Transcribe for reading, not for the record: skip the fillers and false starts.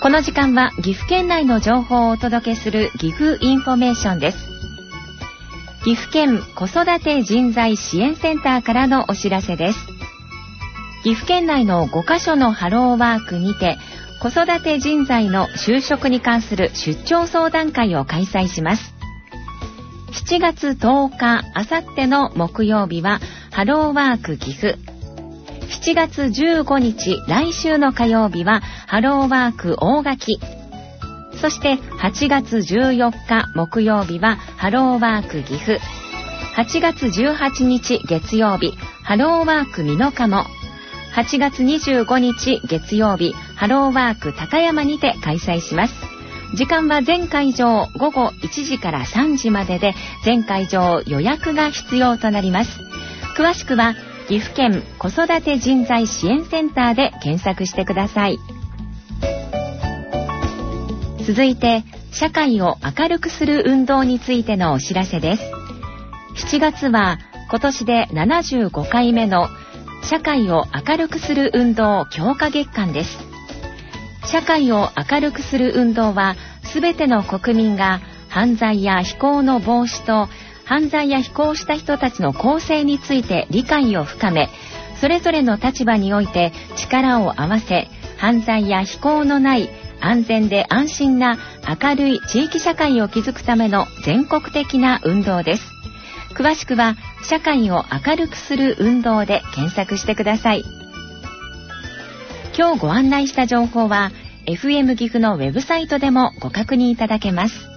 この時間は岐阜県内の情報をお届けする岐阜インフォメーションです。岐阜県子育て人材支援センターからのお知らせです。岐阜県内の5カ所のハローワークにて子育て人材の就職に関する出張相談会を開催します。7月10日あさっての木曜日はハローワーク岐阜、7月15日来週の火曜日はハローワーク大垣、そして8月14日木曜日はハローワーク岐阜、8月18日月曜日ハローワーク美濃加茂、8月25日月曜日ハローワーク高山にて開催します。時間は全会場午後1時から3時までで、全会場予約が必要となります。詳しくは岐阜県子育て人材支援センターで検索してください。続いて社会を明るくする運動についてのお知らせです。7月は今年で75回目の社会を明るくする運動強化月間です。社会を明るくする運動は、すべての国民が犯罪や非行の防止と犯罪や非行した人たちの更生について理解を深め、それぞれの立場において力を合わせ、犯罪や非行のない安全で安心な明るい地域社会を築くための全国的な運動です。詳しくは社会を明るくする運動で検索してください。今日ご案内した情報は FM 岐阜のウェブサイトでもご確認いただけます。